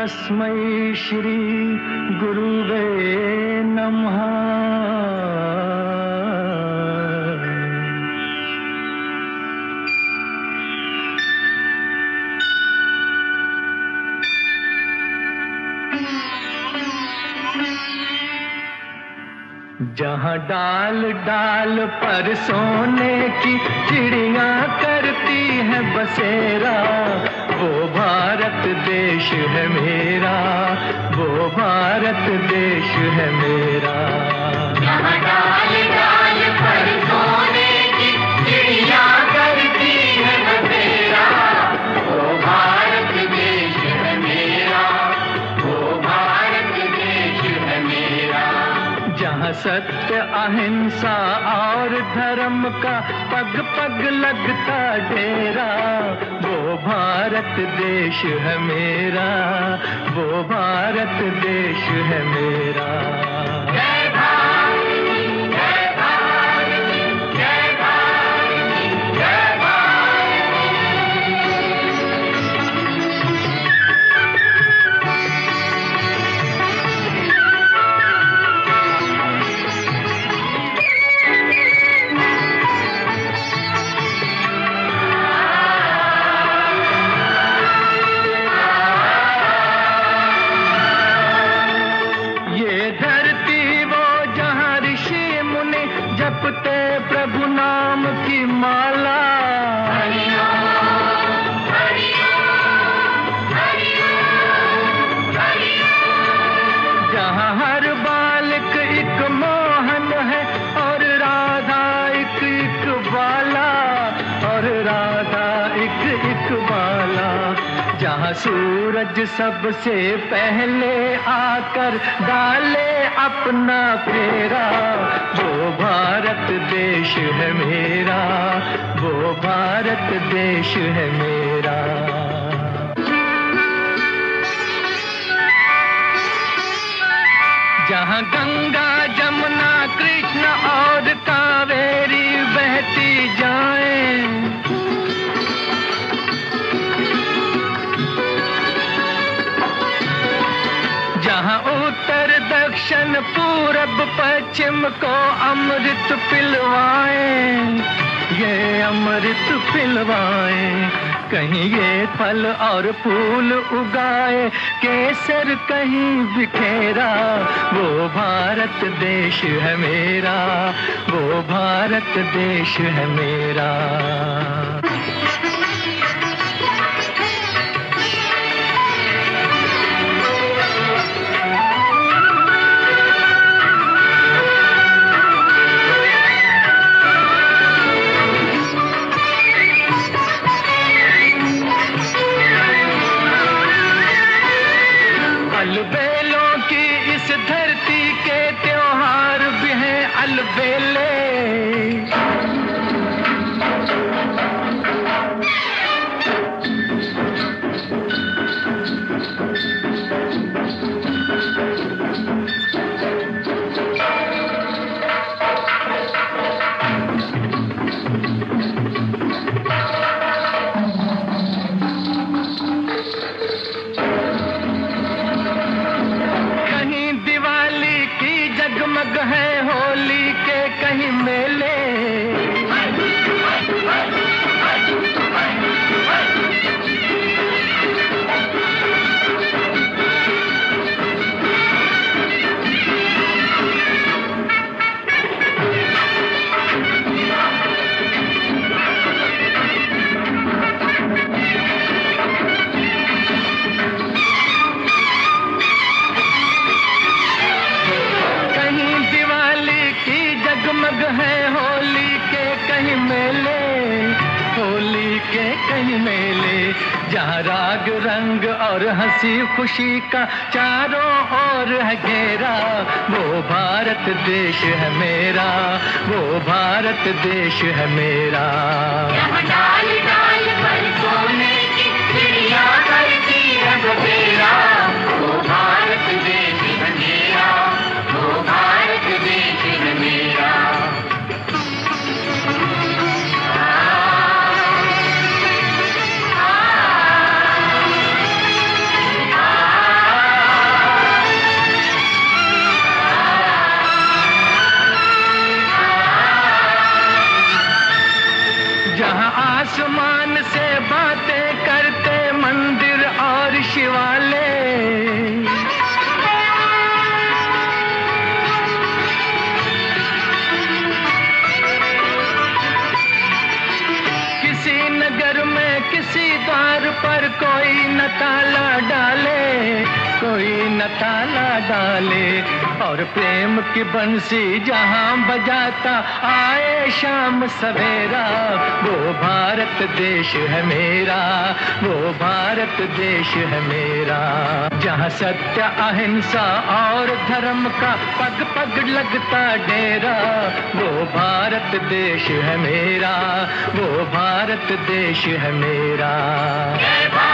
तस्मै श्री गुरुवे नमः। जहाँ डाल डाल पर सोने की चिड़िया करती है बसेरा, वो भारत देश है मेरा, वो भारत देश है मेरा। जहाँ डाल डाल पर सोने की चिड़िया करती है बसेरा, वो भारत देश है मेरा, वो भारत देश है मेरा। जहाँ सत्य अहिंसा और धर्म का पग पग लगता डेरा, वो भारत देश है मेरा, वो भारत देश है मेरा। जय भारत, जय भारत, जय भारत, जय भारत। जपते प्रभु नाम की माला, हरि ओम, हरि ओम, हरि ओम, हरि ओम। जहाँ हर बालक एक मोहन है और राधा एक बाला, और राधा एक बाला। जहाँ सूरज सबसे पहले आकर डाले अपना फेरा, वो भारत देश है मेरा, वो भारत देश है मेरा। जहाँ गंगा जमुना कृष्ण और कावेरी बहती जाएं, जहाँ उत्तर दक्षिण पूरब पश्चिम को अमृत पिलवाएं, ये अमृत पिलवाएं। कहीं ये फल और फूल उगाए, केसर कहीं बिखेरा, वो भारत देश है मेरा, वो भारत देश है मेरा। अलबेलों की इस धरती के त्योहार भी हैं अलबेले, जगमग है होली के कहीं मेले, जगमग है होली के कहीं मेले, होली के कहीं मेले। जहाँ राग रंग और हंसी खुशी का चारों ओर है घेरा, वो भारत देश है मेरा, वो भारत देश है मेरा। यहाँ डाल डाल पर सोने की चिड़िया करती है बसेरा, वो भारत देश है मेरा, वो भारत देश है मेरा। आ, आ, आ, न ताला डाले, और प्रेम की बंसी जहां बजाता आए शाम सवेरा, वो भारत देश है मेरा, वो भारत देश है मेरा। जहां सत्य अहिंसा और धर्म का पग पग लगता डेरा, वो भारत देश है मेरा, वो भारत देश है मेरा।